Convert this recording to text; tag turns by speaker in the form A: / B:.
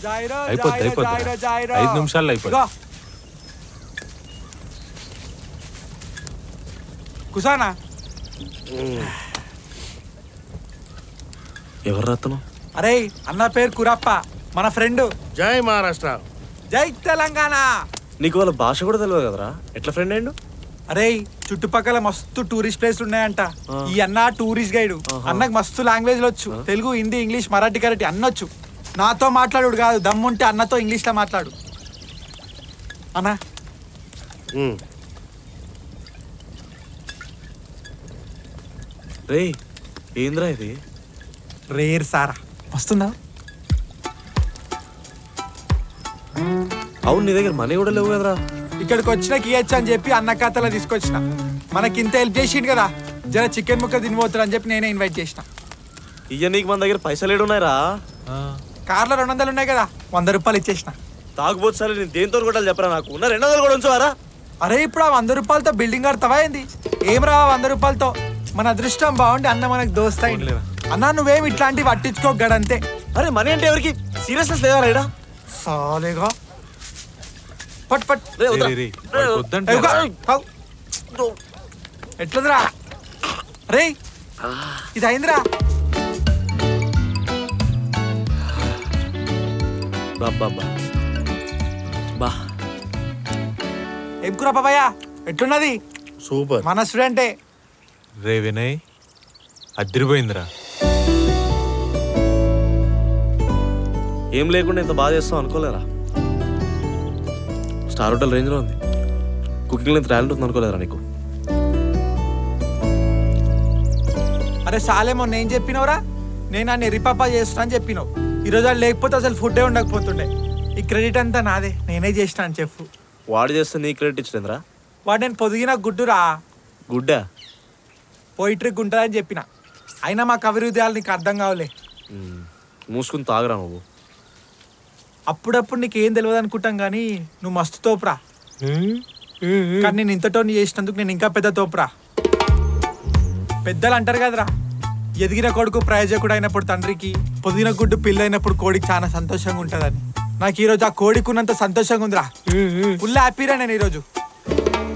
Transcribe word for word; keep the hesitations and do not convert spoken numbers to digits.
A: అయిపోద్ది అయిపోద్ది ఐదు నిమిషాల్లో అయిపోద్ది.
B: కుసానా
C: ఎవరు రాతను?
B: అరే అన్న పేరు కురప్ప, మన ఫ్రెండ్.
D: జై మహారాష్ట్ర.
B: జై తెలంగాణ.
C: నీకు వాళ్ళ భాష కూడా తెలియదు కదరా, ఎట్లా ఫ్రెండ్ అయ్యిండు?
B: అరే చుట్టుపక్కల మస్తు టూరిస్ట్ ప్లేస్లు ఉన్నాయంట. ఈ అన్న టూరిస్ట్ గైడ్. అన్నకు మస్తు లాంగ్వేజ్లు వచ్చు, తెలుగు, హిందీ, ఇంగ్లీష్, మరాఠీ, కరాఠీ అన్నొచ్చు. నాతో మాట్లాడు కాదు, దమ్ముంటే అన్నతో ఇంగ్లీష్ లో మాట్లాడు అన్నా.
C: రే ఏంద్రా ఇది?
B: రేర్ సారా వస్తుందా?
C: అవును, నీ దగ్గర మనీ కూడా లేవు కదరా.
B: ఇక్కడికి వచ్చినాక ఇయ్యచ్చు అని చెప్పి అన్న ఖాతాలో తీసుకొచ్చిన. మనకి ఇంత హెల్ప్ చేసిండు కదా, జర చికెన్ ముక్క తినిపోతారు అని చెప్పి నేనే ఇన్వైట్ చేసిన.
C: ఇయ్య నీకు మన దగ్గర పైసలు ఏడున్నాయిరా?
B: కార్లో రెండు వందలు ఉన్నాయి కదా, వంద రూపాయలు ఇచ్చేసిన.
C: తాగుబోతు సార్ నేను దేంతో కొట్టాలి చెప్పరా, నాకు ఉన్న రెండు వందలు కూడా ఉంచువారా?
B: అరే ఇప్పుడు ఆ వంద రూపాయలతో బిల్డింగ్ కడతావా ఏంది? ఏం రా వంద రూపాయలతో? మన అదృష్టం బాగుండి అన్న మనకు దోస్తా అన్నా. నువ్వేం ఇట్లాంటివి పట్టించుకోగడంతే.
C: అరే మనీ అంటే ఎవరికి సీరియస్నెస్ లేదా రైడా?
B: సాలేగా పట్ పట్ ఎట్లదిరా రే, ఇది అయిందిరా. ఏం కూర బాబాయ్, ఎట్లున్నది?
D: సూపర్.
B: మన స్టూడెంటే.
A: రే వినయ్, అదిరిపోయిందిరా.
C: ఏం లేకుండా ఇంత బాగా చేస్తాం అనుకోలేరా. స్టార్ హోటల్ రేంజ్లో ఉంది, కుకింగ్లో ఇంత టాలెంట్ ఉంది అనుకోలేరా నీకు?
B: అరే సాలే, మొన్న ఏం చెప్పినవురా? నేను అన్ని రిపాపా చేస్తున్నా అని చెప్పినావు. ఈరోజు అది లేకపోతే అసలు ఫుడ్డే ఉండకపోతుండే. ఈ క్రెడిట్ అంతా నాదే, నేనే చేసిన అని చెప్పు.
C: వాడు చేస్తే నీ క్రెడిట్ ఇచ్చలేదురా?
B: వాడు నేను పొదిగిన గుడ్డురా.
C: గుడ్డా?
B: పోయిట్రిక్ ఉంటుందని చెప్పిన. అయినా మా కవి హృదయాలు నీకు అర్థం కావలే.
C: మూసుకుని తాగరా నువ్వు.
B: అప్పుడప్పుడు నీకేం తెలియదు అనుకుంటాం కానీ నువ్వు మస్తు తోపురా. కానీ నేను ఇంతటో నీ చేసినందుకు నేను ఇంకా పెద్ద తోపురా. పెద్దలు అంటారు కదరా, ఎదిగిన కొడుకు ప్రయోజకుడు అయినప్పుడు తండ్రికి, పొదిగిన గుడ్డు పిల్ల అయినప్పుడు కోడికి చాలా సంతోషంగా ఉంటుందని. నాకు ఈరోజు ఆ కోడికి ఉన్నంత సంతోషంగా ఉందిరా. ఫుల్ హ్యాపీరా నేను ఈరోజు.